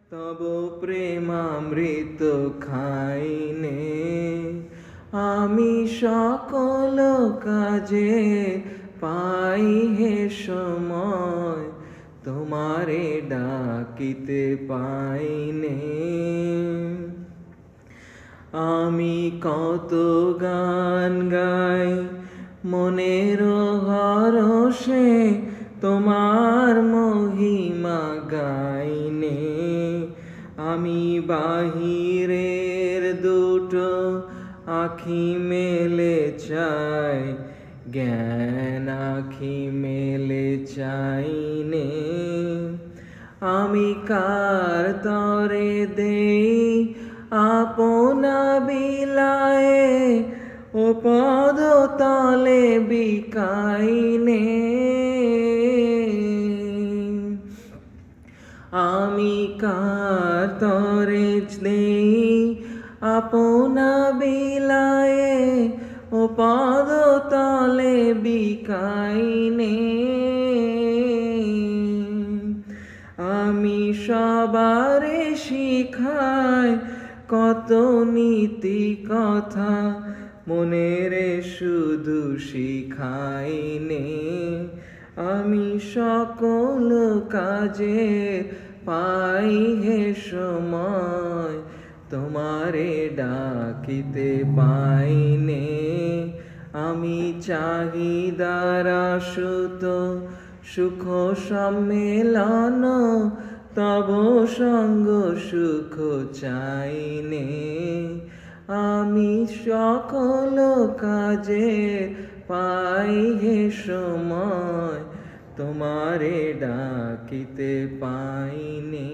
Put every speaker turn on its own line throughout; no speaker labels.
তব প্রেমামৃত খাইনে আমি সকল কাজে পাই হে সময় তোমারে ডাকিতে পাইনে। আমি কত গান গাই মনের হরষে তোমার মহিমা গাইনে। আমি বাহিরের দুটো আখি মেলে চাই, জ্ঞান আখি মেলে চাইনে। আমি কার তরে দেই আপনা বিলায়ে ও পদ তলে বিকাইনে। আমি কার তরে দেই আপনা বিলায়ে ও পদ তলে বিকাইনে। আমি সবারে শিখাই কত নীতি কথা, মনেরে শুধু শিখাইনে। আমি সকল কাজে পাই হে সময় তোমারে ডাকিতে পাইনে। আমি চাহিদার সুত সুখ সম্মেলন, তব সঙ্গ সুখ চাইনে। আমি সকল কাজে পাই হে সময় তোমারে ডাকিতে পাইনে।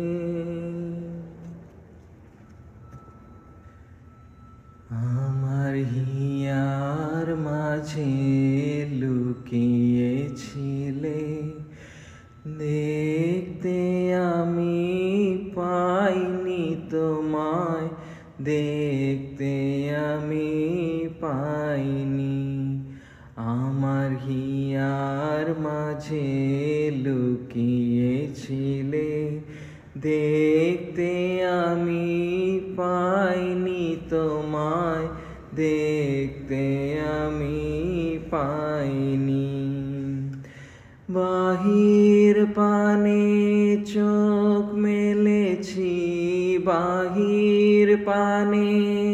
আমার হিয়ার মাঝে লুকিয়েছিলে, দেখতে আমি পাইনি তোমায়, দেখতে আমি পাইনি। আমার হিয়ার মাঝে লুকিয়েছিলে, দেখতে আমি পাইনি তোমায়, দেখতে আমি পাইনি। বাহির পানে চোখ মেলেছি, বাহির পানে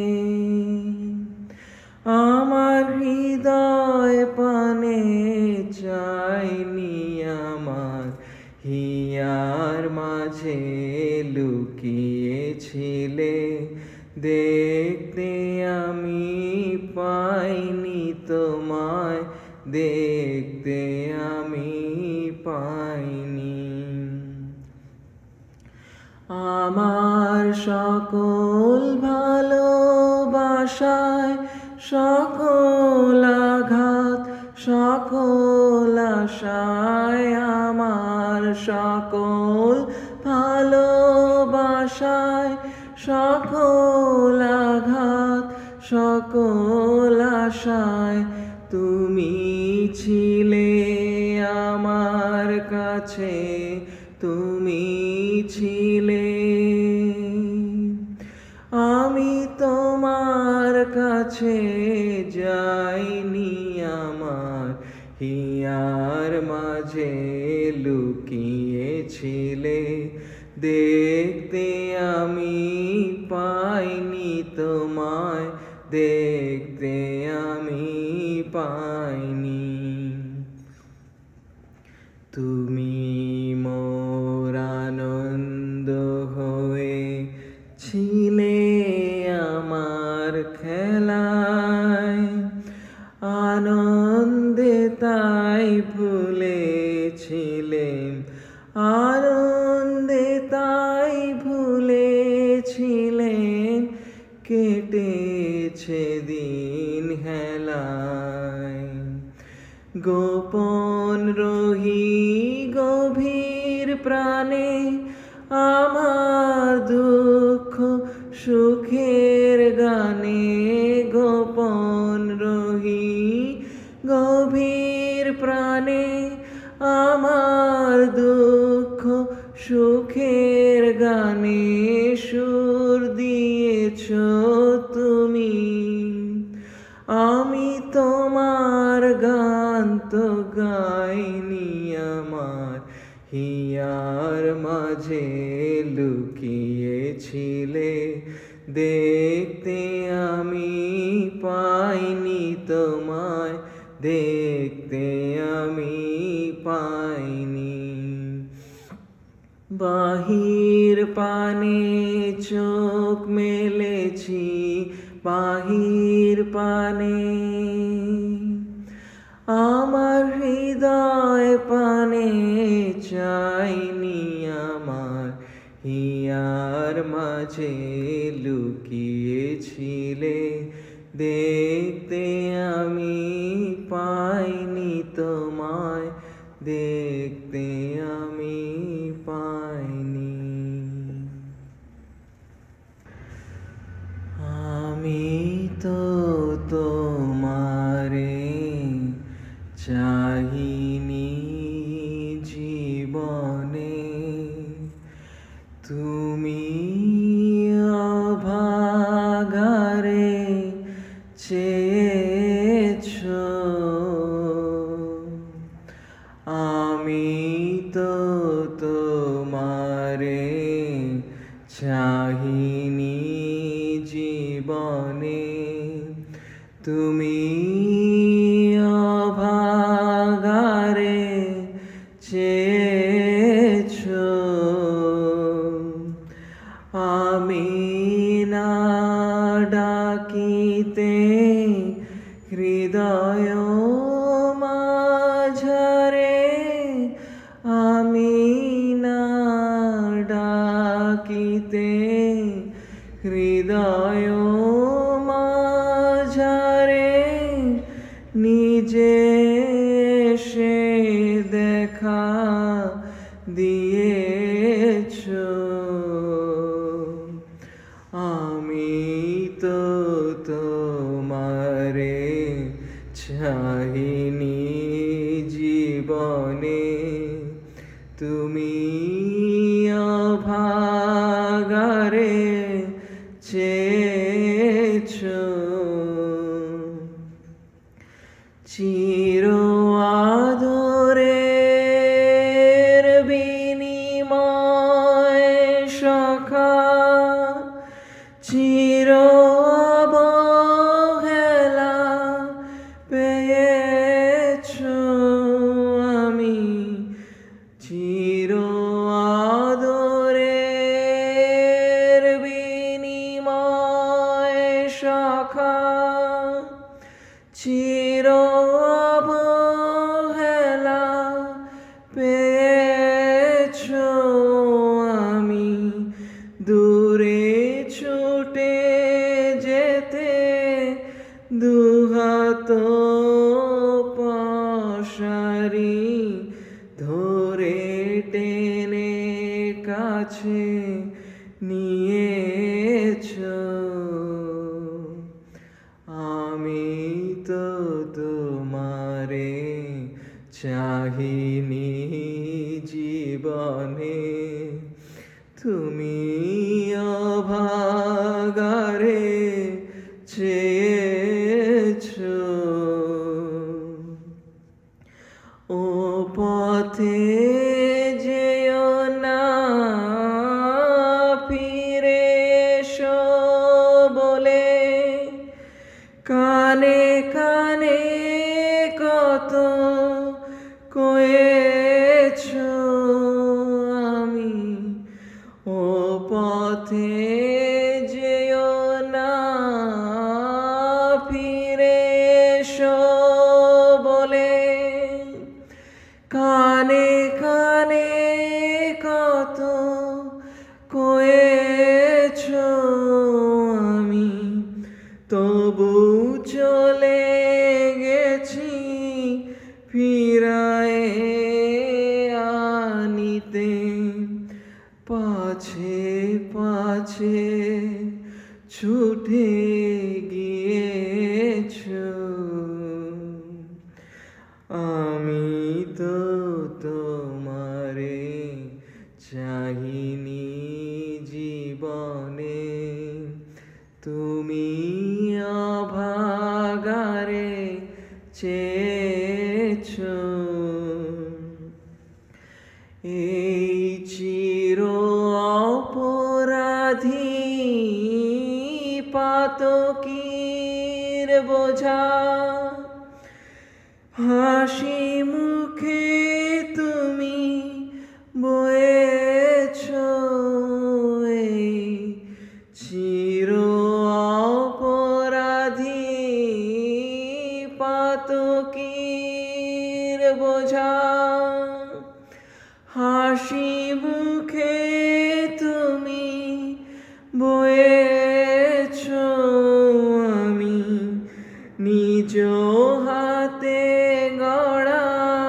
আমার হৃদয় পানে চাইনি। আমার হিয়ার মাঝে লুকিয়েছিলে, দেখতে আমি পাইনি তোমায়, দেখতে আমি পাইনি। আমার সকল ভালোবাসায় সকল আঘাত সকল আশায়, আমার সকল ভালোবাসায় সকল আঘাত সকল আশায় তুমি ছিলে আমার কাছে, তুমি ছিলে। আমি তোমার কাছে যাইনি, আমার হিয়ার মাঝে লুকিয়েছিলে, দেখতে আমি পাইনি তোমায়, দেখতে আমি পাইনি। তুমি মোর আনন্দ হয়ে ছিলে আমার খেলায়, আনন্দে তাই ভুলেছিলে, আনন্দে তাই ভুলেছিলে, কেটেছে দিন হেলায়। গোপন রহি গভীর প্রাণে আমার দুঃখ সুখের গানে, গোপন রহি গভীর প্রাণে আমার দুঃখ সুখের গানে সুর দিয়েছ তুমি। আমি তোমার গান তো গাইনি, আমার হিয়ার মাঝে লুকিয়েছিলে, দেখতে আমি পাইনি তোমায়, দেখতে আমি পাইনি। বাহির পানে চোখ মেলেছি, বাহির পানে আমার হৃদয় পানে চাইনি, আমার হিয়ার মাঝে লুকিয়েছিলে, দেখতে আমি পাইনি তোমায়, দেখতে আমি পাইনি। আমি তো তোমারে চাহিনি জীবনে, তুমি অভাগারে চেয়েছো। আমি তো তোমারে চাহিনি জীবনে, তুমি অভাগারে চেয়েছো। আমি না ডাকিতে হৃদয় মাঝারে, আমি না ডাকিতে হৃদয় মাঝারে, নিজে সে দেখা দিয়েছো। আমি তো তোমারে চাহিনি জীবনে, তুমি অভাগারে চেয়েছো। চির আদরের বিনিময় সখা, চির অবহেলা পেয়েছো। আমি চির আদরের বিনিময় সখা, চির অবহেলা পেয়েছো। আমি দূরে ছুটে যেতে দুহাত পসারি ধরে টেনে কাছে নিয়েছো। আমি তো তোমারে চাহিনি জীবনে, তুমি অভাগারে চেয়েছো। ও পথে যেও না ফিরে এসো বলে, কানে কানে কত কয়েছো। আমি ও পথে যেও না ফিরে এসো বলে, কানে কানে কত কয়েছো। আমি তবু চলে গেছি ফিরায়ে আনিতে, পাছে পাছে ছুটে গিয়েছো। আমি তো তোমারে চাই। চাহিনি জীবনে তুমি অভাগারে চেয়েছো এই চির অপরাধী পাতকীর বোঝা হাসি মুখে তুমি বয়েছো এই চির অপরাধী পাতকীর বোঝা হাসি মুখে তুমি বয়েছো আমি নিজ হাতে গড়া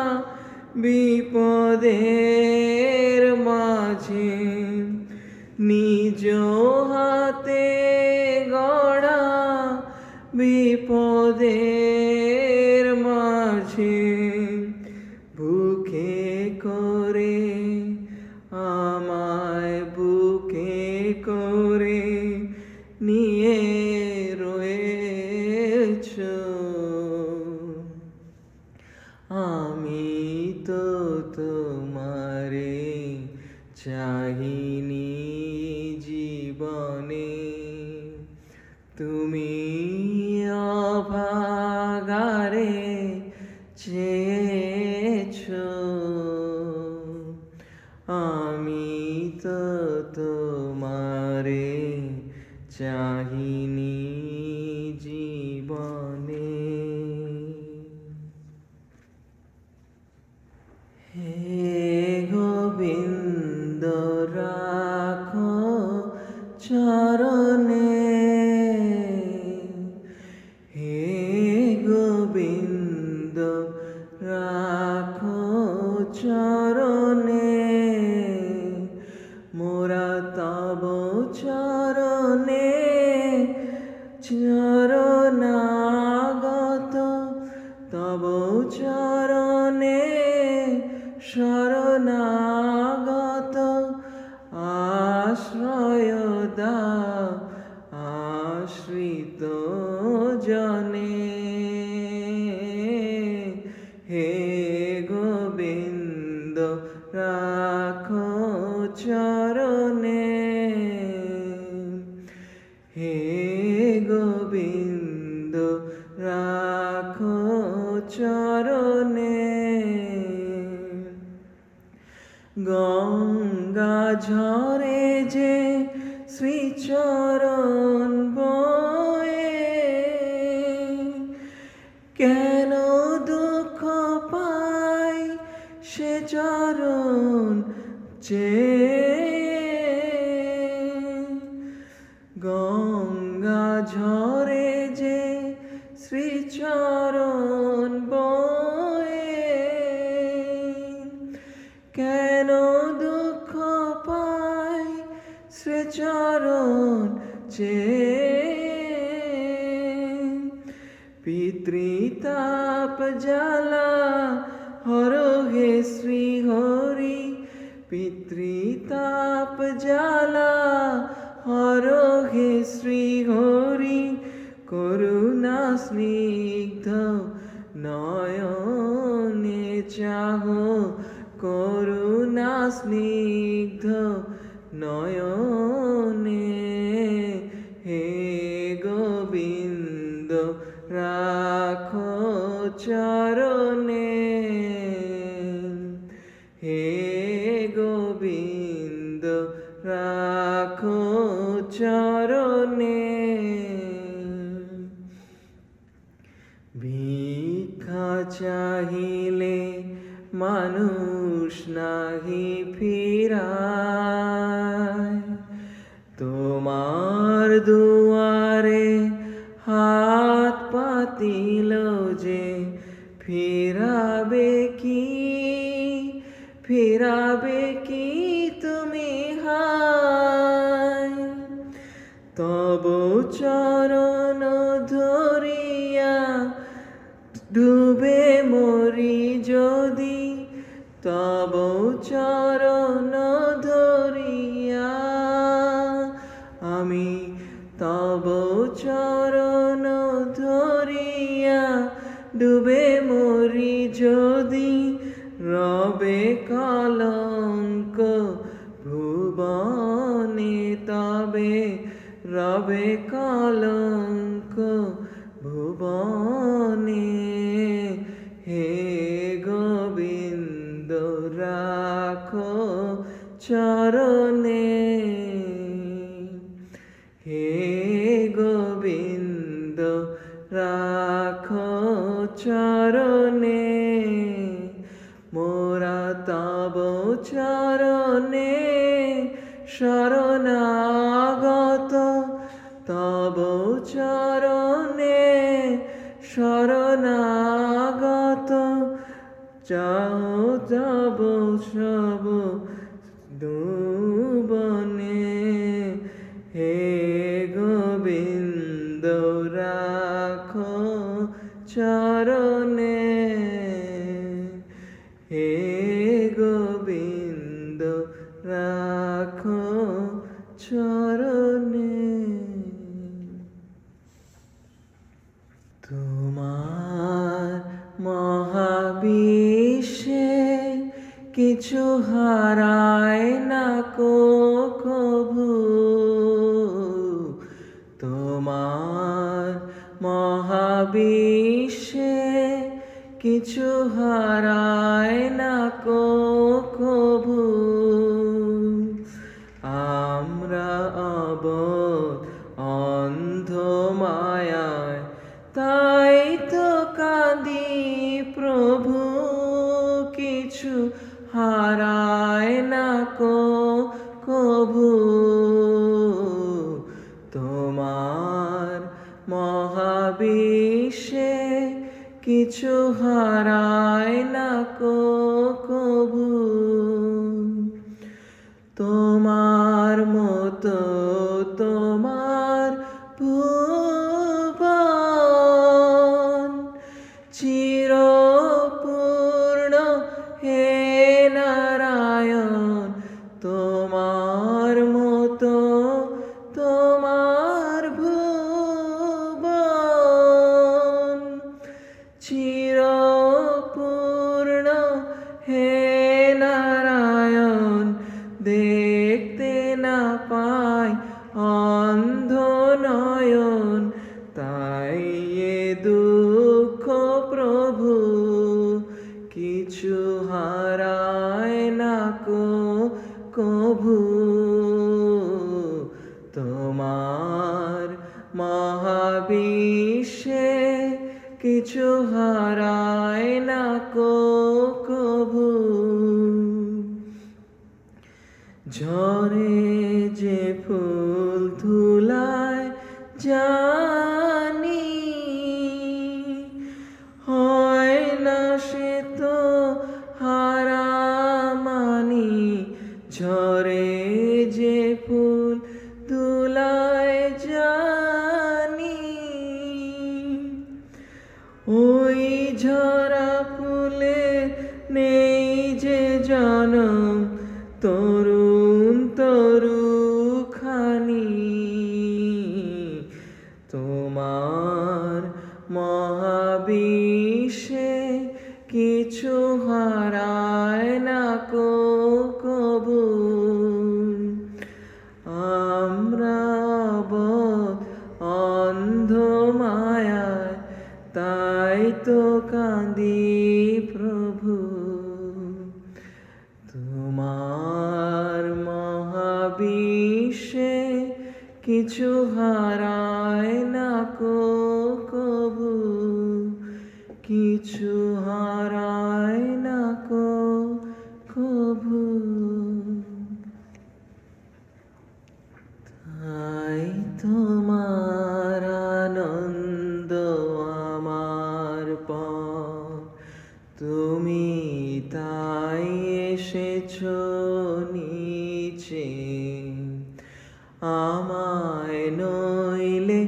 বিপদের মাঝে নিজ হাতে গড়া বিপদের মাঝে বুকে করে আমায় বুকে করে নিয়ে রয়েছো আমি তো তোমারে চাহিনি জীবনে তুমি অভাগারে চেয়েছো আমি তো তোমারে চাহিনি জীবনে হে গোবিন্দ রাখো চরণে হে গোবিন্দ রাখো চরণে মোরা তব চরণে চরণাগত তব চরণে শরণাগত আশ্রয় দাও আশ্রিত জনে হে গোবিন্দ রাখো চরণে হে গোবিন্দ রাখো চরণে গঙ্গা ঝরে যে শ্রীচরণ বয়ে কেন দুঃখ পাই সে চরণ গঙ্গা ঝরে যে শ্রীচরণ বয়ে কেন দুঃখ পাই শ্রীচরণ পিতৃতাপ জ্বালা হর হে শ্রী হরি পিতৃতাপ জ্বালা হর হে শ্রী হরি করুণা স্নিগ্ধ নয়নে চাহ করুণা স্নিগ্ধ নয়নে হে গোবিন্দ রাখো চরণে হে গোবিন্দ রাখো চরণে ভিক্ষা চাহিলে মানুষ নাহি ফিরায় তোমার দুয়ারে হাত পাতিল যে ফিরাবে কি তুমি হায় তব চরণ ধরিয়া ডুবে মরি যদি তব চরণ ধরিয়া ভুবনে তবে রবে কলঙ্ক ভুবনে। হে গোবিন্দ রাখো চরণে, হে গোবিন্দ রাখো চরণে। মোরা তব চরণে শরণাগত, তব চরণে শরণাগত। চাও তব সব দুবনে, হে গোবিন্দ রাখো চরণে, হে গোবিন্দ রাখো চরণে। তোমার মহাবিশ্বে কিছু হারায় না কো কভু, তোমার মহাবিশ্বে কিছু হারায় না কো কভু। আমরা অবোধ অন্ধ মায়ায় তাই তো কাঁদি প্রভু, কিছু হারায় না কো কভু। তোমার মহাবিশ্বে কিছু হারায় না কো কভু। তোমার মতো তোমার ভুবন চিরপূর্ণ, হে নারায়ণ। তোমার মতো তোমার ভুবন চিরপূর্ণ, হে নারায়ণ। দেখতে না পায় অন্ধ নয়ন, তাই এ দুঃখ প্রভু। কিছু হারায় না কো কভু। তোমার মহাবিশ্বে কিছু হারায় না কো কভু। ঝরে যে ফুল ধুলায় জানি, হয় না সে তো হারামানি। ঝরে যে ফুল ধুলায় জানি, ওই ঝরা ফুলে নেই যে জনম তরুণ তরুখানি। তোমার মহাবিশ্বে কিছু হারায় না কো কভু। আমরা অবোধ অন্ধ মায়ায় তাই তো কাঁদি প্রভু। তোমার মহাবিশ্বে কিছু হারায় না কো কভু। কিছু হারায় না কো কভু। তাই তোমার আনন্দ আমার পর, তুমি তাই এসেছো নিচে। আমায় নইলে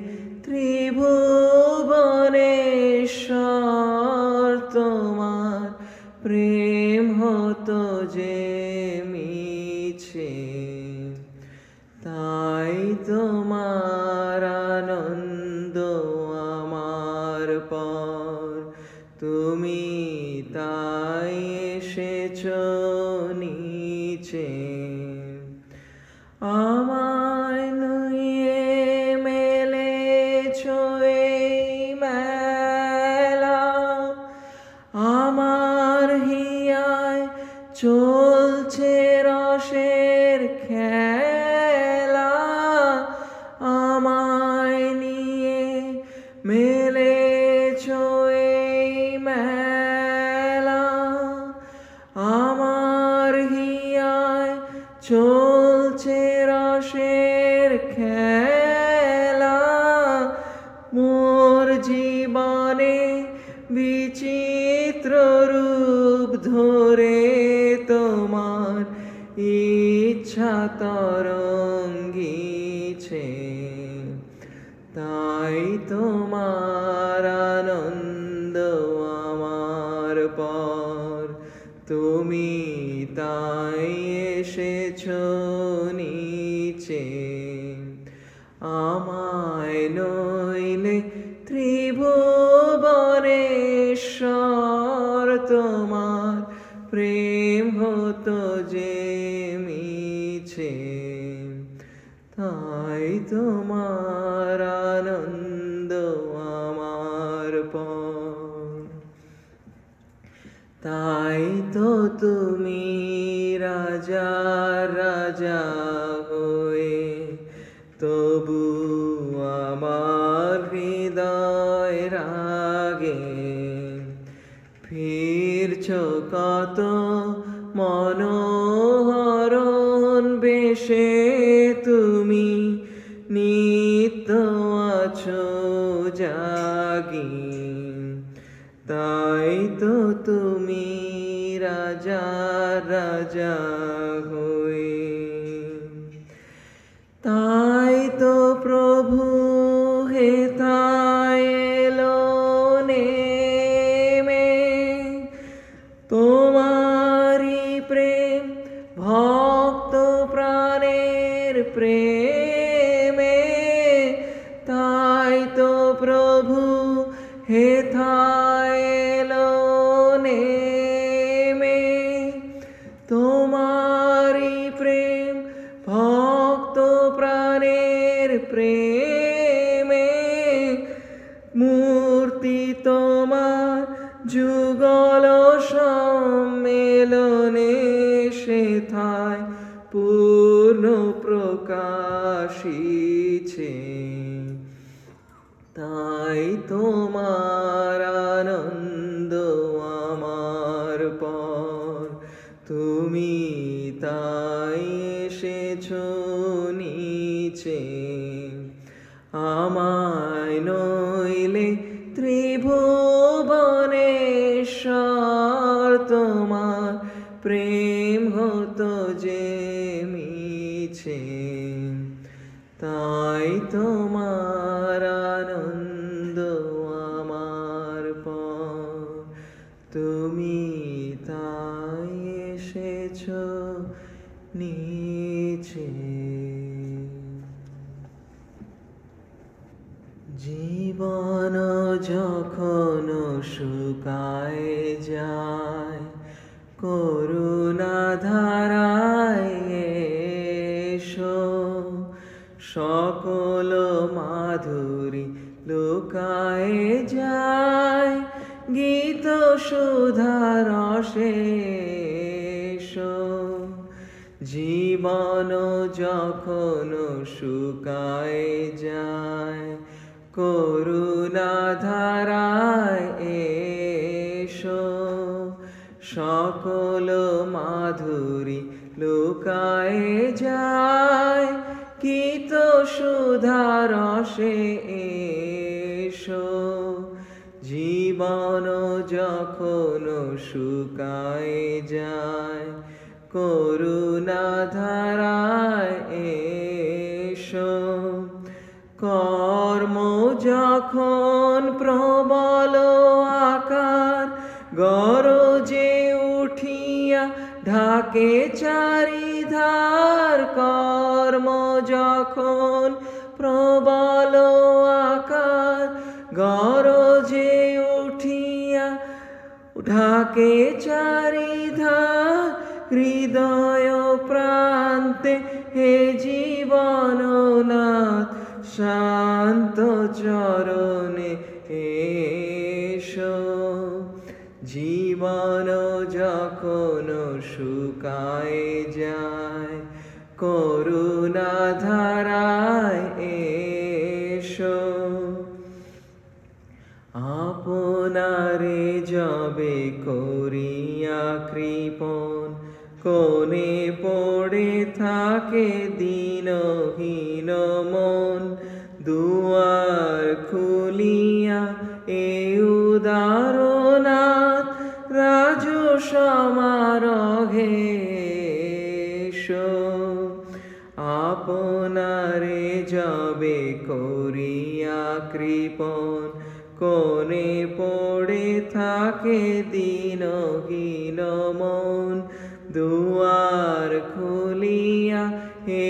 ত্রিভুবনেশ্বর, তোমার প্রেম হতো যে মিছে। তাই তোমার আনন্দ আমার পর, তুমি তাই এসেছো নিচে। তরঙ্গিছে, তাই তোমার আনন্দ আমার পর, তুমি তাই এসেছো নিচে। আমায় নইলে ত্রিভুবনেশ্বর, তোমার প্রেম হতো যে মিছে, তাই তোমার আনন্দ আমার পর। তাই তো তুমি রাজা রাজা হয়ে, তবু আমার হৃদয় রাগে ফিরছো কত মনোহরণ বেশে, তুমি নিত্য আছো জাগি, তাই তো তুমি রাজা রাজা হয়ে। তাই তো প্রভু হেথায় এলো নেমে, তোমারি প্রেম ভক্ত প্রাণের প্রেমে। তাই তো প্রভু হেথায় এলো নেমে, তোমারি প্রেম ভক্ত প্রাণের প্রেমে। মূর্তি তোমার যুগল সম্মেলনে, সেথায় পূর্ণ প্রকাশিছে, তাই তোমার আনন্দ আমার পর, তুমি তাই এসেছো নিচে। আমায় নইলে ত্রিভুবনেশ্বর, তোমার প্রেম হতো যে মিছে, তাই তোমার আনন্দ আমার পর, তুমি তাই এসেছো নিচে। জীবন যখন শুকায় যায়, করুণা ধারায় এসো, সকল মাধুরী লুকায় যায়, গীত সুধা রসে এসো। জীবন যখন শুকায় যায়, করুণা ধারায় এসো, সকল মাধুরী লুকায় যায়, গীত সুধা রসে এসো। জীবন যখন শুকায় যায়, করুণা ধারায় এসো। কর্ম যখন প্রবল আকার গরজে উঠিয়া ঢাকে চারিধার, কর্ম যখন প্রবল আকার গরজে উঠিয়া ঢাকে চারিধার, হৃদয় প্রান্তে হে জীবননাথ শান্ত চরণে এসো। জীবন যখন শুকায় যায়, করুণা ধারায় এসো। আপনারে যবে করিয়া কৃপণ, কোণে পড়ে থাকে দীনহীন মন, দুয়ার খুলিয়া এ উদারনাথ রাজ সমারোহে এসো। আপনারে যাবে করিয়া কৃপণ, কোণে পড়ে থাকে দীনহীন মন। দুয়ার খুলিয়া হে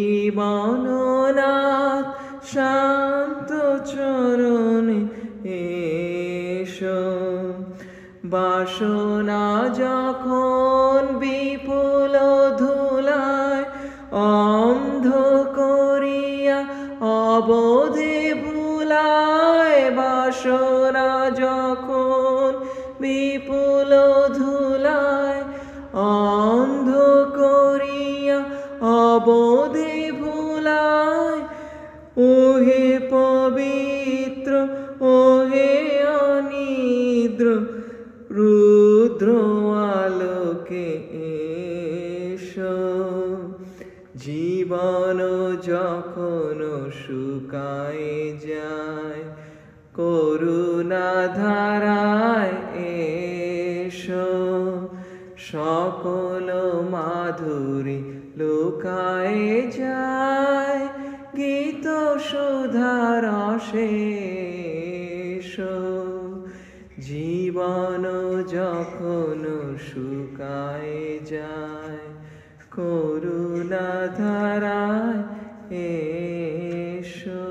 জীবননাথ, শান্ত চরণে এসো। বাসনা যখন বিপুল ধুলায় অন্ধ করিয়া অবোধে ভুলায়, বাসনা যখন বিপুল ধুলায় অন্ধ করিয়া অবোধে ভুলায়, ওহে পবিত্র ওহে অনিদ্র রুদ্র আলোকে এসো। জীবন যখন শুকায় যায় করুণা ধারায় এসো। সকল মাধুরী লুকায় যায় গীত সুধা রসে এসো। জীবন যখন শুকায় যায় করুণা ধারায় এসো।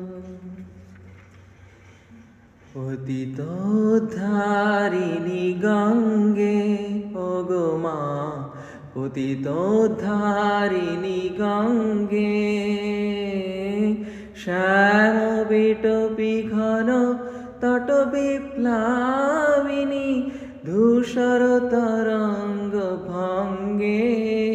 পতিত ধারিণী গঙ্গে ওগো মা, পতিত ধারিণী গঙ্গে, শ্যাম বিটপি ঘন তট বিপ্লাবিনী ধূসর তরঙ্গ ভঙ্গে।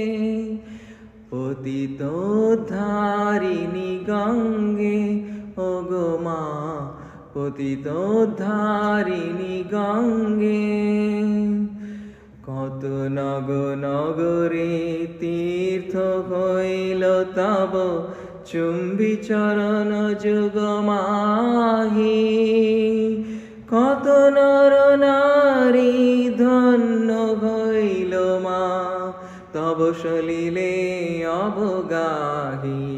পতিত ধারিণী গঙ্গে ওগো মা, পতিত ধারিণী গঙ্গে। কত নগ নগরে তীর্থ হইল তব চুম্বি চরণ যুগ মাহি, কত নর নারী ধন্য হইল মা তব সলিলে অবগাহী।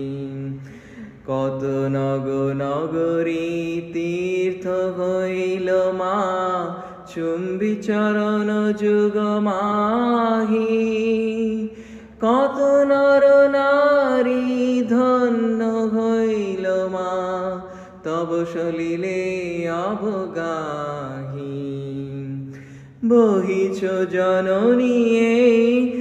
কত নগ নগরী তীর্থ হইল মা চুম্বি চরণ যুগ মাহি, কত নর নারী ধন্য হইল মা তব সলিলে অবগাহী। বহিছ জননী এই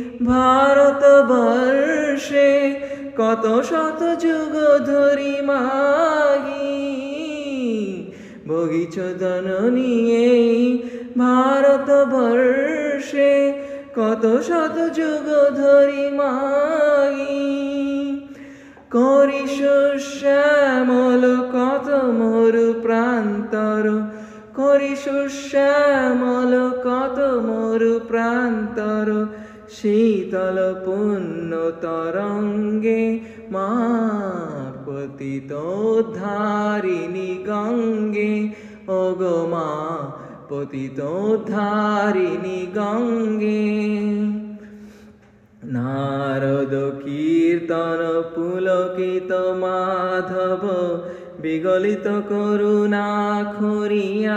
ভারতবর্ষে কত শত যুগ ধরি মাগি, বহিছ জননী এই ভারতবর্ষে কত শত যুগ ধরি মাগি। করিস শ্যামল কত মরু প্রান্তর, করিস শ্যামল কত মরু প্রান্তর, শীতল পুণ্য তরঙ্গে মা পতিত ধারিণী গঙ্গে ওগো মা, পতিত ধারিণী গঙ্গে। নারদ কীর্তন পুলকিত মাধব বিগলিত করুণা খরিয়া,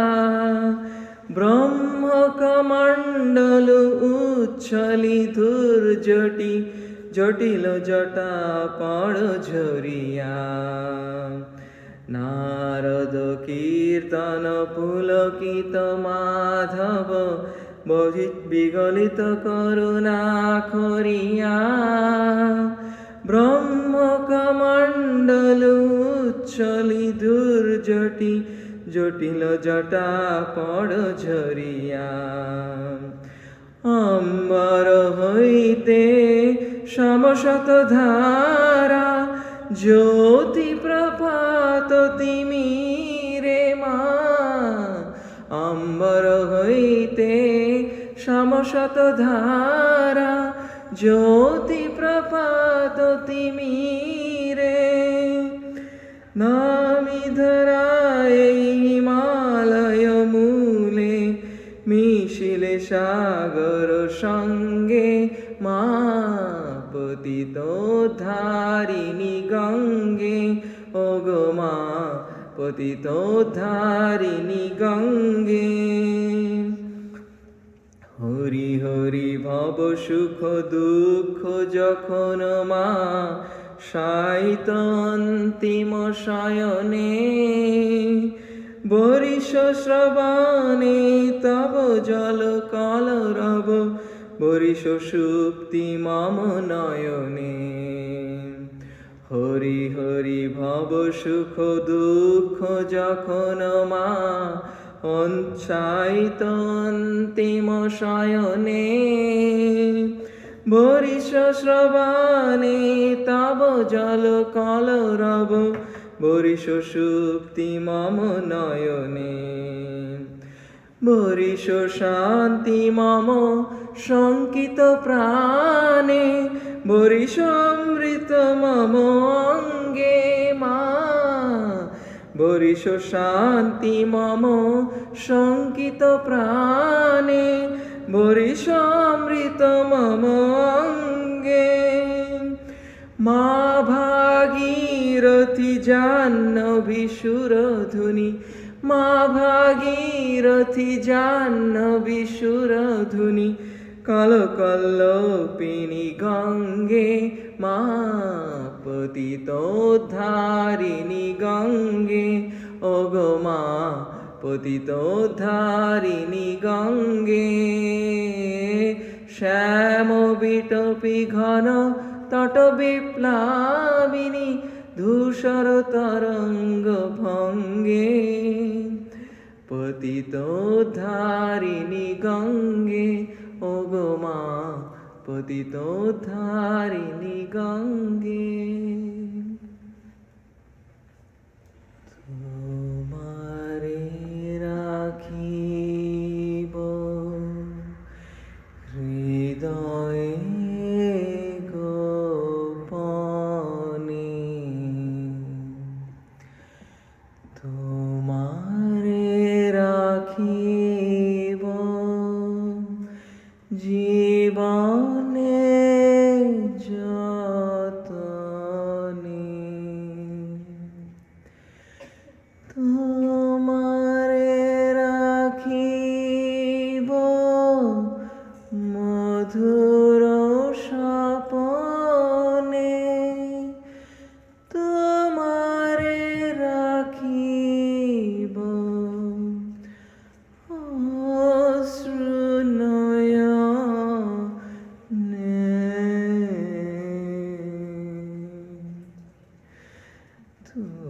ব্রহ্ম কমণ্ডল উচ্ছলি দুর্জটি জটিল জটা পড় ঝরিয়া। নারদ কীর্তন পুলকিত মাধব বিগলিত করুণা খরিয়া, ব্রহ্ম কমণ্ডল উচ্ছলি দুর্জটি জটিল জটা পড় ঝরিয়া। অম্বর হইতে সমশত ধারা জ্যোতি প্রপাত তিমিরে মা, অম্বর হইতে সমশত ধারা জ্যোতি প্রপাত তিমিরে। নামি ধরায় হিমালয় মূলে মিশিলে সাগর সঙ্গে মা পতিত ধারিণী গঙ্গে ওগো মা পতিত ধারিণী গঙ্গে। হরি হরি ভব সুখ দুঃখ যখন মা শায়িত অন্তিম শয়নে, বরিশ শ্রবণে তব জল কলরব বরিশ সুপ্তি মম নয়নে। হরি হরি ভব সুখ দুঃখ যখন মা শায়িত অন্তিম শয়নে, বরিশ শ্রবণে তব জল কলরব বরিশ সুপ্তি মম নয়নে। বরিশ শান্তি মম শঙ্কিত প্রাণে, বরিশ অমৃত মম অঙ্গে মা। বরিশ শান্তি মম শঙ্কিত প্রাণে, বরিশ অমৃত মম অঙ্গে। মা ভাগীরথী জাহ্নবী সুরধুনী, মা ভাগীরথী জাহ্নবী সুরধুনী, কলকল্লোপিনী গঙ্গে মা পতিত ধারিণী গঙ্গে ওগো মা পতিত ধারিণী গঙ্গে। শ্যাম বিটপি ঘন তট বিপ্লাবিনী, ধূসর তরঙ্গ ভঙ্গে পতিত ধারিণী গঙ্গে ওগো মা পতিত ধারিণী গঙ্গে। তোমারে রাখিব হৃদয়ে গোপনে, তোমারে রাখিব জীবনে যতনে। তোমারে রাখিব মধুর স্বপনে, তোমারে রাখিব অশ্রু নয়নে।